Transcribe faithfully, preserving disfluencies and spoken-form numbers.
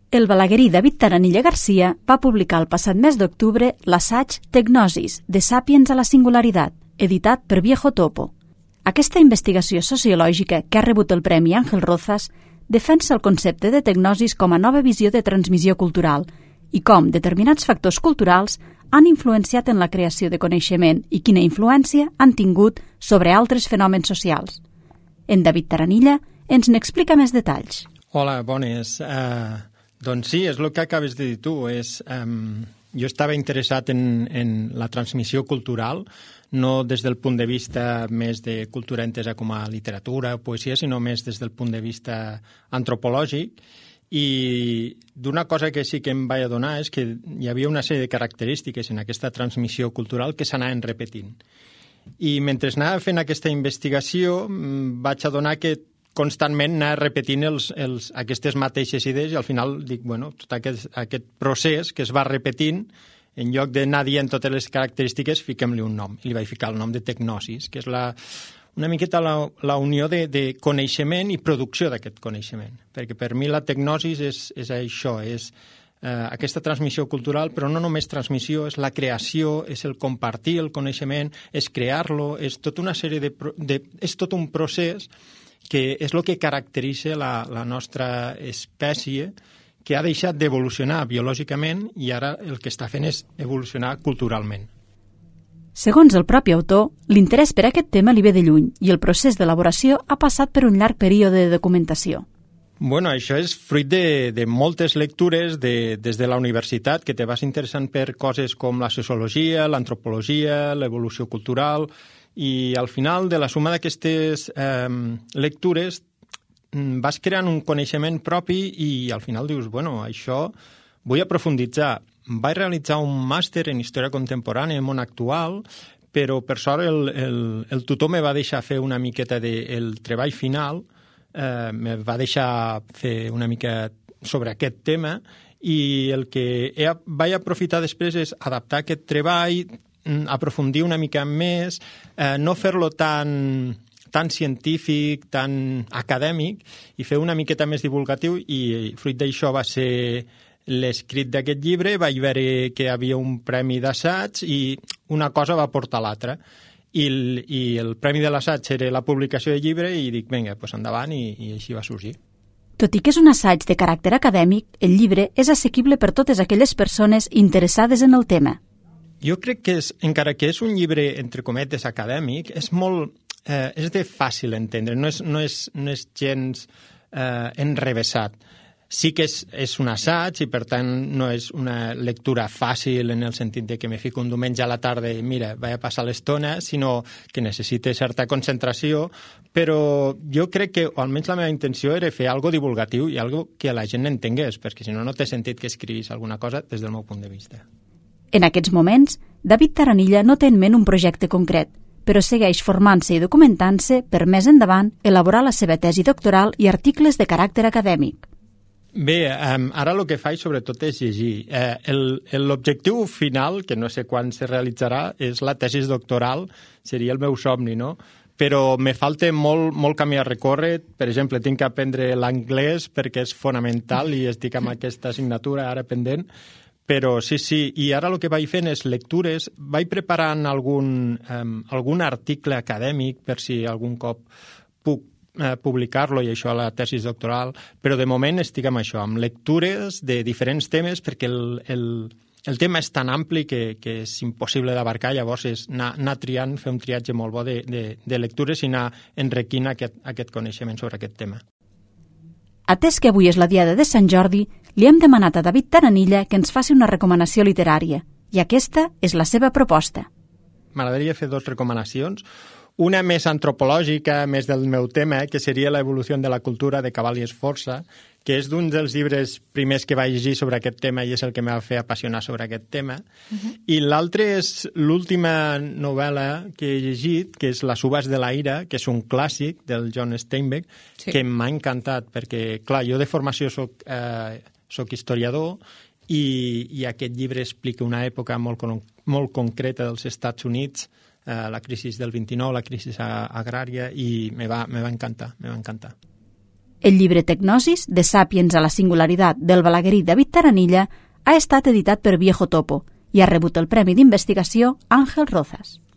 El balaguerí David Taranilla Garcia va publicar el passat mes d'octubre l'assaig Tecnosis, de Sàpiens a la singularitat, editat per Viejo Topo. Aquesta investigació sociològica, que ha rebut el Premi Ángel Rozas, defensa el concepte de tecnosis com a nova visió de transmissió cultural i com determinats factors culturals han influenciat en la creació de coneixement i quina influència han tingut sobre altres fenòmens socials. En David Taranilla ens n'explica més detalls. Hola, bones. Uh, doncs sí, és el que acabes de dir tu. És, um, jo estava interessat en, en la transmissió cultural, no des del punt de vista més de cultura entesa com a literatura o poesia, sinó més des del punt de vista antropològic. I d'una cosa que sí que em vaig adonar és que hi havia una sèrie de característiques en aquesta transmissió cultural que s'anaven repetint. I mentre anava fent aquesta investigació vaig adonar que constantment anava repetint els, els, aquestes mateixes idees i al final dic, bueno, tot aquest, aquest procés que es va repetint, en lloc d'anar dient totes les característiques, fiquem-li un nom. I li vaig ficar el nom de tecnosis, que és la, una miqueta la, la unió de, de coneixement i producció d'aquest coneixement. Perquè per mi la tecnosis és, és això, és eh, aquesta transmissió cultural, però no només transmissió, és la creació, és el compartir el coneixement, és crear-lo, és tota una sèrie de, de... és tot un procés que és el que caracteritza la, la nostra espècie, que ha deixat d'evolucionar biològicament i ara el que està fent és evolucionar culturalment. Segons el propi autor, l'interès per aquest tema li ve de lluny i el procés d'elaboració ha passat per un llarg període de documentació. Bueno, això és fruit de, de moltes lectures de, des de la universitat, que te vas interessant per coses com la sociologia, l'antropologia, l'evolució cultural, i al final de la suma d'aquestes eh, lectures vas creant un coneixement propi i al final dius, bueno, això vull aprofunditzar. Vaig realitzar un màster en història contemporània i món actual, però per sort el, el, el tutor me va deixar fer una miqueta del de, treball final, eh, me va deixar fer una mica sobre aquest tema i el que he, vaig aprofitar després és adaptar aquest treball, aprofundir una mica més, eh, no fer-lo tan, tan científic, tan acadèmic, i fer una miqueta més divulgatiu, i fruit d'això va ser l'escrit d'aquest llibre. Vaig veure que hi havia un premi d'assaig i una cosa va portar l'altra. I el, I el premi de l'assaig era la publicació del llibre i dic, vinga, doncs endavant, i, i així va sorgir. Tot i que és un assaig de caràcter acadèmic, el llibre és assequible per totes aquelles persones interessades en el tema. Jo crec que, és, encara que és un llibre, entre cometes, acadèmic, és molt... Eh, és de fàcil entendre, no és, no és, no és gens eh, enrevessat. Sí que és, és un assaig i, per tant, no és una lectura fàcil en el sentit de que me fico un diumenge a la tarda i, mira, vaig a passar l'estona, sinó que necessita certa concentració, però jo crec que, o almenys la meva intenció, era fer algo divulgatiu i algo que la gent entengués, perquè si no, no té sentit que escrivis alguna cosa des del meu punt de vista. En aquests moments, David Taranilla no té en ment un projecte concret, però segueix formant-se i documentant-se per més endavant elaborar la seva tesi doctoral i articles de caràcter acadèmic. Bé, um, ara el que faig sobretot és llegir. Eh, l'objectiu final, que no sé quan se realitzarà, és la tesi doctoral, seria el meu somni, no? Però me falta molt, molt camí a recórrer. Per exemple, tinc que aprendre l'anglès perquè és fonamental i estic amb aquesta assignatura ara pendent. Però sí, sí, i ara el que vaig fent és lectures, vaig preparant algun, um, algun article acadèmic per si algun cop puc eh, publicar-lo i això a la tesi doctoral, però de moment estic amb això, amb lectures de diferents temes perquè el, el, el tema és tan ampli que, que és impossible d'abarcar, llavors és anar, anar triant, fer un triatge molt bo de, de, de lectures i anar enriquint aquest, aquest coneixement sobre aquest tema. Atès que avui és la diada de Sant Jordi, li hem demanat a David Taranilla que ens faci una recomanació literària, i aquesta és la seva proposta. M'agradaria fer dues recomanacions. Una més antropològica, més del meu tema, que seria l'evolució de la cultura de Cabal i Esforça, que és d'un dels llibres primers que vaig llegir sobre aquest tema i és el que m'ha fet apassionar sobre aquest tema. Uh-huh. I l'altre és l'última novel·la que he llegit, que és Les uves de la ira, que és un clàssic del John Steinbeck, sí, que m'ha encantat, perquè, clar, jo de formació soc, eh, soc historiador i, i aquest llibre explica una època molt, molt concreta dels Estats Units, eh, la crisi del vint-i-nou, la crisi agrària, i me va, me va encantar, me va encantar. El llibre Tecnosis, de Sàpiens a la singularitat del balaguerí David Taranilla, ha estat editat per Viejo Topo i ha rebut el Premi d'Investigació Àngel Rozas.